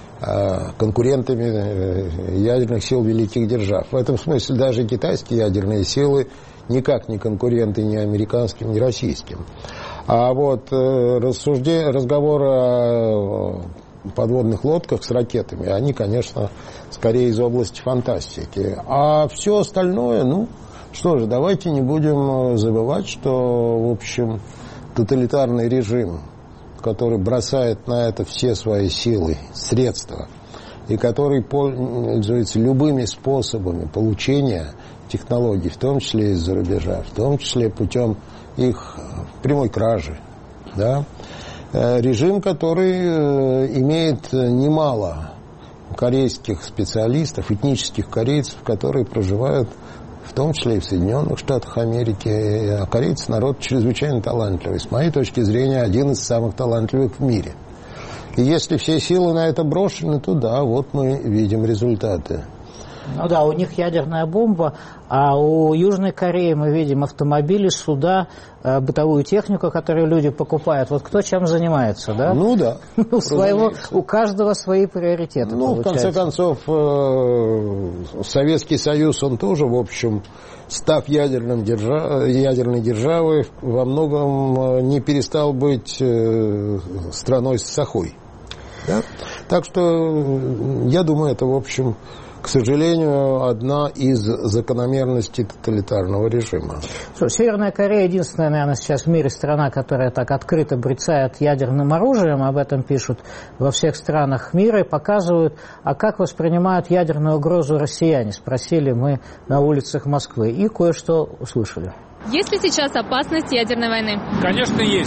конкурентами ядерных сил великих держав. В этом смысле даже китайские ядерные силы никак не конкуренты ни американским, ни российским. А вот рассуждение, разговоры о подводных лодках с ракетами, они, конечно, скорее из области фантастики. А все остальное, ну, что же, давайте не будем забывать, что, в общем, тоталитарный режим, который бросает на это все свои силы, средства, и который пользуется любыми способами получения технологий, в том числе из-за рубежа, в том числе путем их прямой кражи, да? Режим, который имеет немало корейских специалистов, этнических корейцев, которые проживают в том числе и в Соединенных Штатах Америки. А корейцы народ чрезвычайно талантливый. С моей точки зрения, один из самых талантливых в мире. И если все силы на это брошены, то да, вот мы видим результаты. Ну да, у них ядерная бомба, а у Южной Кореи мы видим автомобили, суда, бытовую технику, которую люди покупают. Вот кто чем занимается, да? Ну да. У, своего, у каждого свои приоритеты. Ну, получается. В конце концов, Советский Союз, он тоже, в общем, став ядерным держав... ядерной державой, во многом не перестал быть страной с сахой. Да? Так что, я думаю, это, в общем, к сожалению, одна из закономерностей тоталитарного режима. Что, Северная Корея единственная, наверное, сейчас в мире страна, которая так открыто брецает ядерным оружием, об этом пишут во всех странах мира и показывают, а как воспринимают ядерную угрозу россияне, спросили мы на улицах Москвы и кое-что услышали. Есть ли сейчас опасность ядерной войны? Конечно, есть.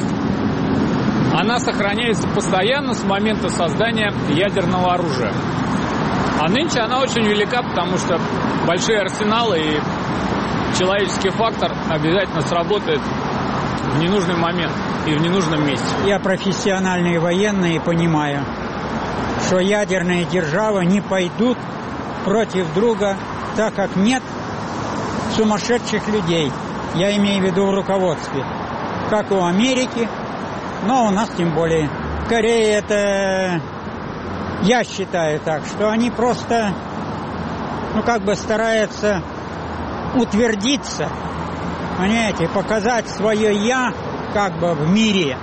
Она сохраняется постоянно с момента создания ядерного оружия. А нынче она очень велика, потому что большие арсеналы и человеческий фактор обязательно сработает в ненужный момент и в ненужном месте. Я профессиональный военный и понимаю, что ядерные державы не пойдут против друга, так как нет сумасшедших людей. Я имею в виду в руководстве. Как у Америки, но у нас тем более. Корея это... Я считаю так, что они просто, ну, как бы стараются утвердиться, понимаете, показать свое «я», как бы, в мире.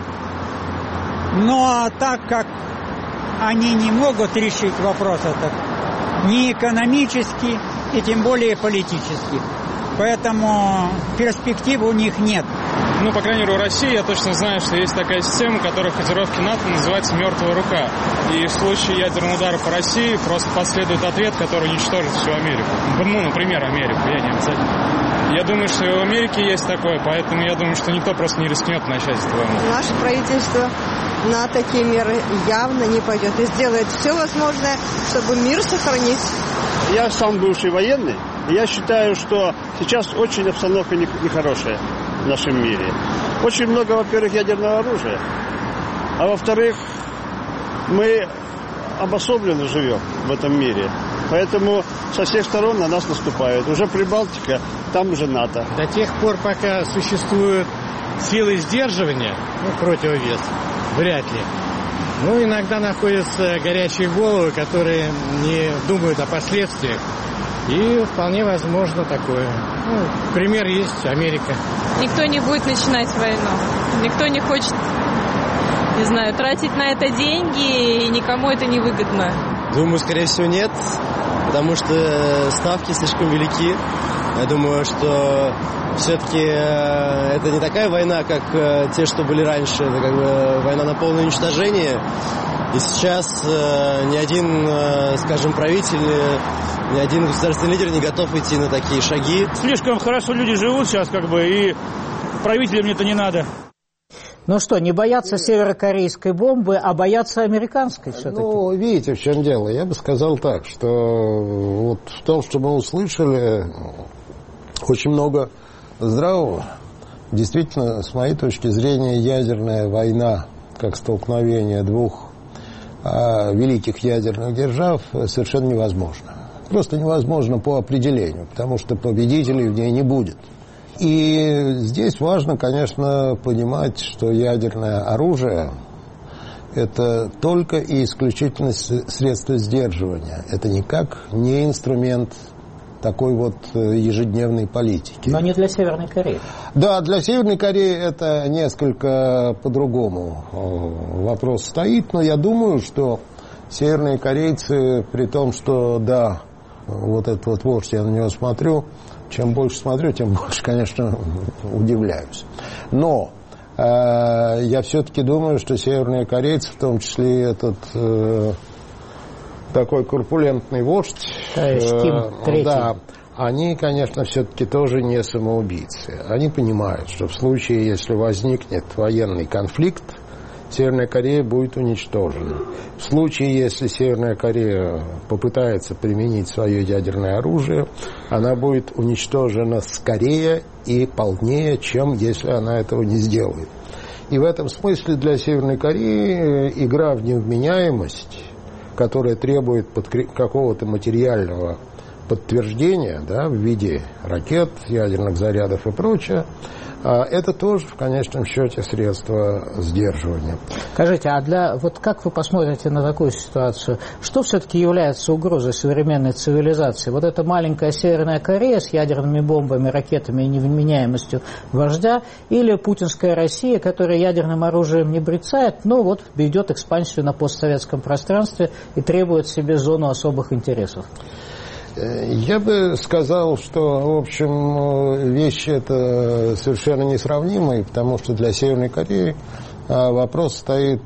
Но так как они не могут решить вопрос этот ни экономически, и тем более политически, поэтому перспектив у них нет. Ну, по крайней мере, у России я точно знаю, что есть такая система, которая в котировке НАТО называется «мертвая рука». И в случае ядерного удара по России просто последует ответ, который уничтожит всю Америку. Ну, например, Америку, я не обязательно. Я думаю, что и в Америке есть такое, поэтому я думаю, что никто просто не рискнет начать эту войну. Наше правительство на такие меры явно не пойдет и сделает все возможное, чтобы мир сохранить. Я сам бывший военный, и я считаю, что сейчас очень обстановка нехорошая в нашем мире. Очень много, во-первых, ядерного оружия, а во-вторых, мы обособленно живем в этом мире. Поэтому со всех сторон на нас наступают. Уже Прибалтика, там уже НАТО. До тех пор, пока существуют силы сдерживания, ну, противовес, вряд ли. Ну, иногда находятся горячие головы, которые не думают о последствиях. И вполне возможно такое. Ну, пример есть Америка. Никто не будет начинать войну. Никто не хочет, не знаю, тратить на это деньги, и никому это не выгодно. Думаю, скорее всего, нет, потому что ставки слишком велики. Я думаю, что все-таки это не такая война, как те, что были раньше. Это как бы война на полное уничтожение. И сейчас ни один, скажем, правитель, ни один государственный лидер не готов идти на такие шаги. Слишком хорошо люди живут сейчас, как бы, и правителям это не надо. Ну что, не боятся северокорейской бомбы, а боятся американской все-таки? Ну, видите, в чем дело. Я бы сказал так, что вот в том, что мы услышали, очень много здравого. Действительно, с моей точки зрения, ядерная война, как столкновение двух а, великих ядерных держав, совершенно невозможно. Просто невозможно по определению, потому что победителей в ней не будет. И здесь важно, конечно, понимать, что ядерное оружие – это только и исключительно средство сдерживания. Это никак не инструмент такой вот ежедневной политики. Но не для Северной Кореи. Да, для Северной Кореи это несколько по-другому вопрос стоит, но я думаю, что северные корейцы, при том, что, да, вот этот вот вождь, я на него смотрю, чем больше смотрю, тем больше, конечно, удивляюсь. Но Я все-таки думаю, что северные корейцы, в том числе этот такой корпулентный вождь, Ким да, они, конечно, все-таки тоже не самоубийцы. Они понимают, что в случае, если возникнет военный конфликт, Северная Корея будет уничтожена. В случае, если Северная Корея попытается применить свое ядерное оружие, она будет уничтожена скорее и полнее, чем если она этого не сделает. И в этом смысле для Северной Кореи игра в невменяемость, которая требует какого-то материального подтверждения, да, в виде ракет, ядерных зарядов и прочее, это тоже в конечном счете средство сдерживания. Скажите, а для вот как вы посмотрите на такую ситуацию? Что все-таки является угрозой современной цивилизации? Вот эта маленькая Северная Корея с ядерными бомбами, ракетами и невменяемостью вождя, или путинская Россия, которая ядерным оружием не брецает, но вот ведет экспансию на постсоветском пространстве и требует себе зону особых интересов? Я бы сказал, что, в общем, вещи это совершенно несравнимые, потому что для Северной Кореи вопрос стоит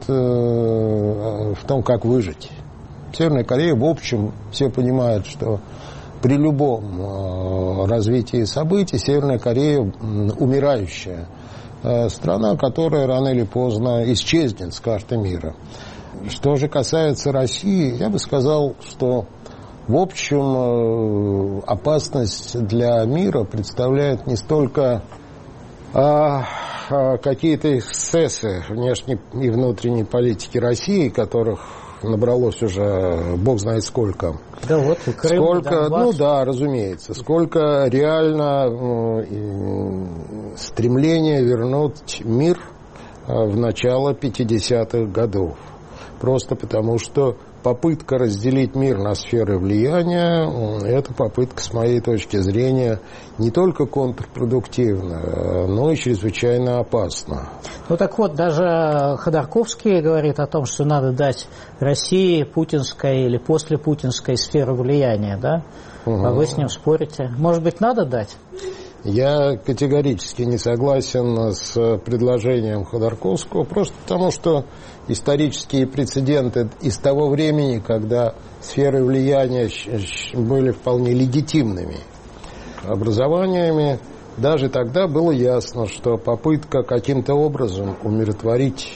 в том, как выжить. Северная Корея, в общем, все понимают, что при любом развитии событий Северная Корея умирающая страна, которая рано или поздно исчезнет с карты мира. Что же касается России, я бы сказал, что в общем, опасность для мира представляет не столько а, а, какие-то эксцессы внешней и внутренней политики России, которых набралось уже бог знает сколько. Да вот, и Крым, сколько, Донбасс. Ну да, разумеется. Сколько реально э, стремление вернуть мир в начало пятидесятых годов. Просто потому, что попытка разделить мир на сферы влияния, эта попытка, с моей точки зрения, не только контрпродуктивна, но и чрезвычайно опасна. Ну так вот, даже Ходорковский говорит о том, что надо дать России путинской или послепутинской сферу влияния, да? Угу. А вы с ним спорите. Может быть, надо дать? Я категорически не согласен с предложением Ходорковского, просто потому что исторические прецеденты из того времени, когда сферы влияния были вполне легитимными образованиями, даже тогда было ясно, что попытка каким-то образом умиротворить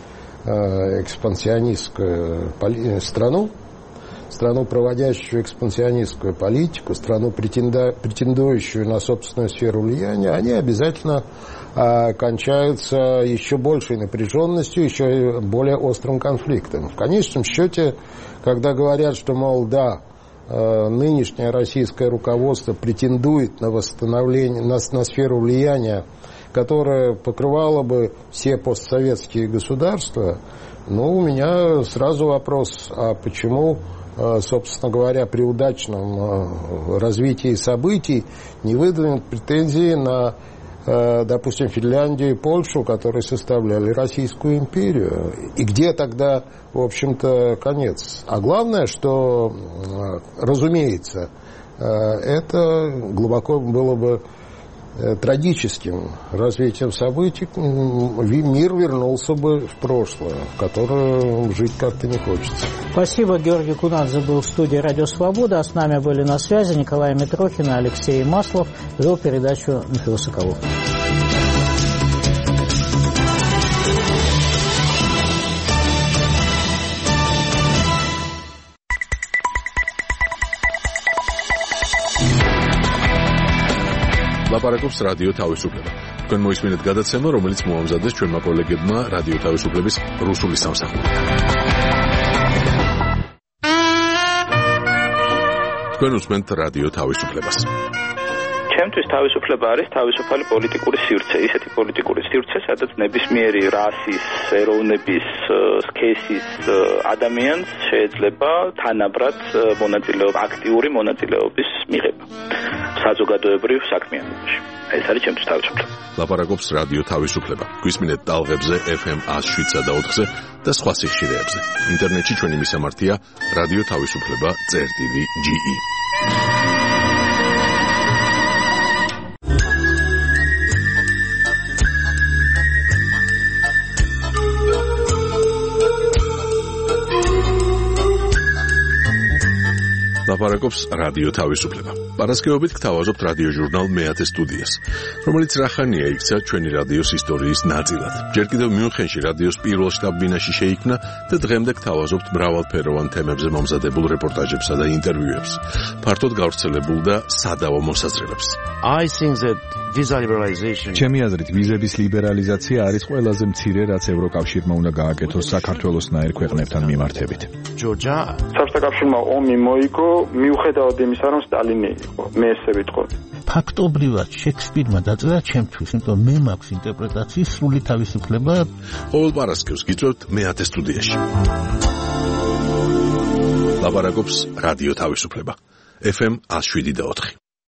экспансионистскую страну, страну, проводящую экспансионистскую политику, страну, претендующую на собственную сферу влияния, они обязательно а, кончаются еще большей напряженностью, еще более острым конфликтом. В конечном счете, когда говорят, что, мол, да, э, нынешнее российское руководство претендует на восстановление, на, на сферу влияния, которая покрывала бы все постсоветские государства, ну, у меня сразу вопрос, а почему, собственно говоря, при удачном развитии событий не выдвинут претензии на, допустим, Финляндию и Польшу, которые составляли Российскую империю? И где тогда, в общем-то, конец? А главное, что, разумеется, это глубоко было бы трагическим развитием событий, мир вернулся бы в прошлое, в которое жить как-то не хочется. Спасибо. Георгий Кунадзе был в студии «Радио Свобода», а с нами были на связи Николай Митрохин и Алексей Маслов. Вел передачу Михаил Соколов. ლაპარაკობს რადიო თავისუფლება. თქვენ მოისმინეთ გადაცემა, რომელიც მოამზადეს ჩვენმა კოლეგებმა რადიო თავისუფლების რუსული სამსახურიდან. თქვენ უსმენთ რადიო თავისუფლებას. ჩემთვის თავისუფლება არის თავისუფალი პოლიტიკური სივრცე, ისეთი პოლიტიკური სივრცე, სადაც ნებისმიერი რასის, ეროვნების, სქესის ადამიანს შეიძლება თანაბრად მონაწილეობა, აქტიური მონაწილეობის მიღება საზოგადოებრივ საქმიანობაში. ეს არის ჩემთვის თავისუფლება. ლაპარაკობს რადიო თავისუფლება. გვისმინეთ ტალღებზე ეფ ემ one oh seven point four-ზე და სხვა სიხშირეებზე. ინტერნეტში ჩვენი მისამართია რადიო თავისუფლება წერტილი ჯი ი. ლაპარაკობს რადიო თავისუფლება. Პარასკევობით გთავაზობთ რადიო ჟურნალ მეათე სტუდიას, რომელიც რახანია იქცა ჩვენი რადიოს ისტორიის ნაწილად. ჯერ კიდევ მიუნხენში რადიოს პირველ შტაბ-ბინაში შეიქმნა და დღემდე გთავაზობთ მრავალფეროვან თემებზე მომზადებულ რეპორტაჟებსა და ინტერვიუებს, ფართოდ გავრცელებულ და სადავო მოსაზრებებს. I think that visa liberalization ჩემი აზრით ვიზების ლიბერალიზაცია არის ყველაზე მცირე, რაც ევროკავშირმა უნდა გააკეთოს საქართველოსნაირ ქვეყნებთან მიმართებით. ჯორჯია საბჭოთა ომი მოიგო მიუხედავად იმისა, რომ სტალინი იყო, მე ესე ვიტყოდი. ფაქტობრივად შექსპირმა დაწერა ჩემთვის, იმიტომ მე მაქვს ინტერპრეტაციის სრული თავისუფლება. ყოველ პარასკევს გიწევთ მეათე სტუდიაში. ლაპარაკობს რადიო თავისუფლება. ეფ ემ one oh seven point four.